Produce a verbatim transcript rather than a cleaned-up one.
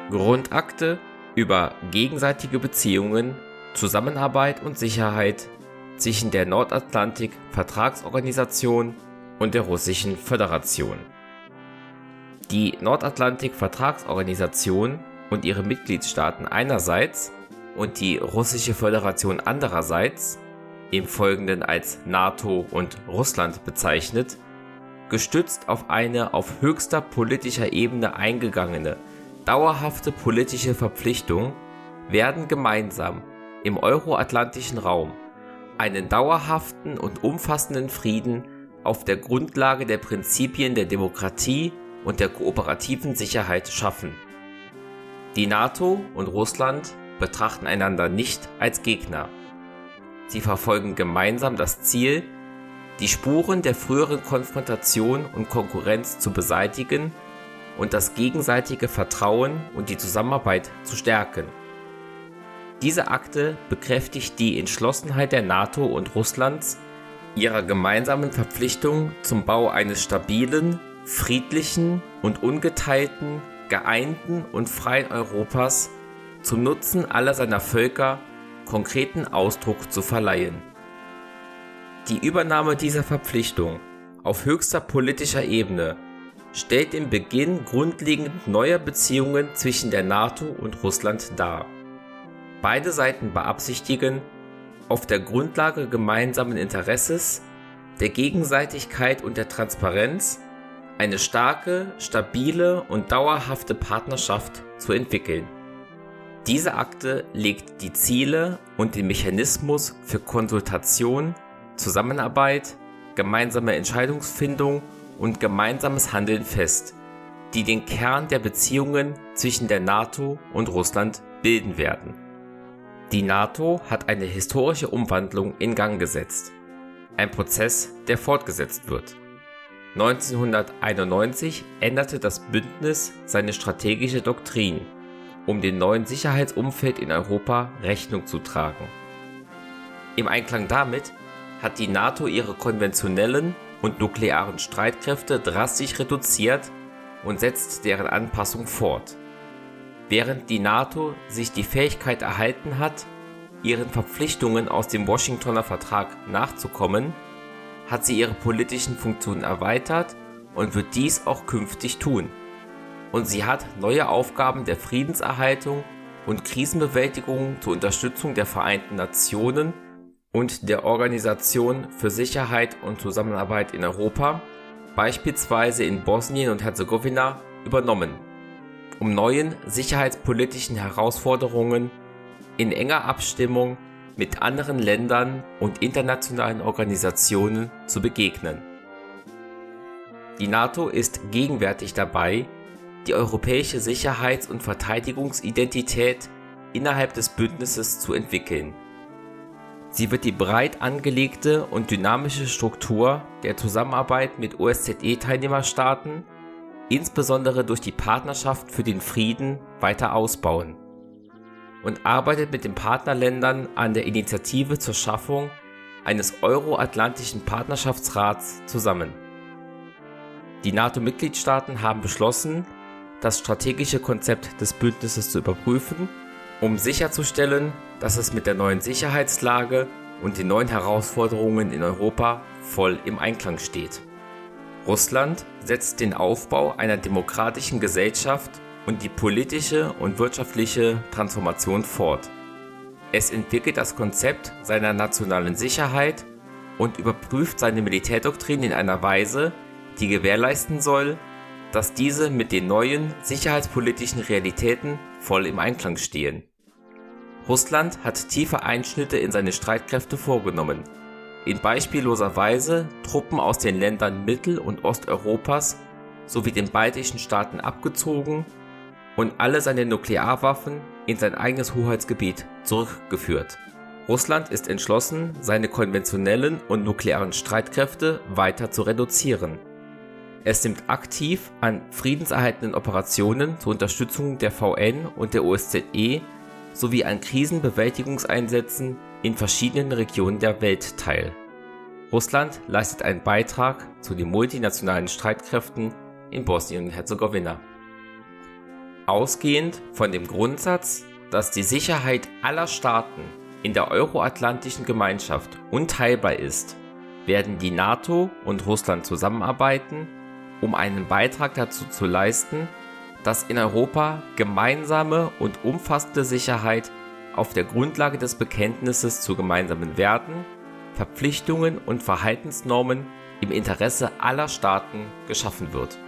Grundakte über gegenseitige Beziehungen, Zusammenarbeit und Sicherheit zwischen der Nordatlantik-Vertragsorganisation und der Russischen Föderation. Die Nordatlantik-Vertragsorganisation und ihre Mitgliedstaaten einerseits und die Russische Föderation andererseits, im Folgenden als NATO und Russland bezeichnet, gestützt auf eine auf höchster politischer Ebene eingegangene, dauerhafte politische Verpflichtung, werden gemeinsam im euroatlantischen Raum einen dauerhaften und umfassenden Frieden auf der Grundlage der Prinzipien der Demokratie und der kooperativen Sicherheit schaffen. Die NATO und Russland betrachten einander nicht als Gegner. Sie verfolgen gemeinsam das Ziel, die Spuren der früheren Konfrontation und Konkurrenz zu beseitigen und das gegenseitige Vertrauen und die Zusammenarbeit zu stärken. Diese Akte bekräftigt die Entschlossenheit der NATO und Russlands, ihrer gemeinsamen Verpflichtung zum Bau eines stabilen, friedlichen und ungeteilten, geeinten und freien Europas zum Nutzen aller seiner Völker konkreten Ausdruck zu verleihen. Die Übernahme dieser Verpflichtung auf höchster politischer Ebene stellt den Beginn grundlegend neuer Beziehungen zwischen der NATO und Russland dar. Beide Seiten beabsichtigen, auf der Grundlage gemeinsamen Interesses, der Gegenseitigkeit und der Transparenz eine starke, stabile und dauerhafte Partnerschaft zu entwickeln. Diese Akte legt die Ziele und den Mechanismus für Konsultation, Zusammenarbeit, gemeinsame Entscheidungsfindung und gemeinsames Handeln fest, die den Kern der Beziehungen zwischen der NATO und Russland bilden werden. Die NATO hat eine historische Umwandlung in Gang gesetzt, ein Prozess, der fortgesetzt wird. neunzehnhunderteinundneunzig änderte das Bündnis seine strategische Doktrin, um dem neuen Sicherheitsumfeld in Europa Rechnung zu tragen. Im Einklang damit hat die NATO ihre konventionellen und nuklearen Streitkräfte drastisch reduziert und setzt deren Anpassung fort. Während die NATO sich die Fähigkeit erhalten hat, ihren Verpflichtungen aus dem Washingtoner Vertrag nachzukommen, hat sie ihre politischen Funktionen erweitert und wird dies auch künftig tun. Und sie hat neue Aufgaben der Friedenserhaltung und Krisenbewältigung zur Unterstützung der Vereinten Nationen und der Organisation für Sicherheit und Zusammenarbeit in Europa, beispielsweise in Bosnien und Herzegowina, übernommen, um neuen sicherheitspolitischen Herausforderungen in enger Abstimmung mit anderen Ländern und internationalen Organisationen zu begegnen. Die NATO ist gegenwärtig dabei, die europäische Sicherheits- und Verteidigungsidentität innerhalb des Bündnisses zu entwickeln. Sie wird die breit angelegte und dynamische Struktur der Zusammenarbeit mit O S Z E-Teilnehmerstaaten, insbesondere durch die Partnerschaft für den Frieden, weiter ausbauen und arbeitet mit den Partnerländern an der Initiative zur Schaffung eines Euro-Atlantischen Partnerschaftsrats zusammen. Die NATO-Mitgliedstaaten haben beschlossen, das strategische Konzept des Bündnisses zu überprüfen, um sicherzustellen, dass es mit der neuen Sicherheitslage und den neuen Herausforderungen in Europa voll im Einklang steht. Russland setzt den Aufbau einer demokratischen Gesellschaft und die politische und wirtschaftliche Transformation fort. Es entwickelt das Konzept seiner nationalen Sicherheit und überprüft seine Militärdoktrin in einer Weise, die gewährleisten soll, dass diese mit den neuen sicherheitspolitischen Realitäten voll im Einklang stehen. Russland hat tiefe Einschnitte in seine Streitkräfte vorgenommen, in beispielloser Weise Truppen aus den Ländern Mittel- und Osteuropas sowie den baltischen Staaten abgezogen und alle seine Nuklearwaffen in sein eigenes Hoheitsgebiet zurückgeführt. Russland ist entschlossen, seine konventionellen und nuklearen Streitkräfte weiter zu reduzieren. Es nimmt aktiv an friedenserhaltenden Operationen zur Unterstützung der V N und der O S Z E sowie an Krisenbewältigungseinsätzen in verschiedenen Regionen der Welt teil. Russland leistet einen Beitrag zu den multinationalen Streitkräften in Bosnien und Herzegowina. Ausgehend von dem Grundsatz, dass die Sicherheit aller Staaten in der euroatlantischen Gemeinschaft unteilbar ist, werden die NATO und Russland zusammenarbeiten, um einen Beitrag dazu zu leisten, dass in Europa gemeinsame und umfassende Sicherheit auf der Grundlage des Bekenntnisses zu gemeinsamen Werten, Verpflichtungen und Verhaltensnormen im Interesse aller Staaten geschaffen wird.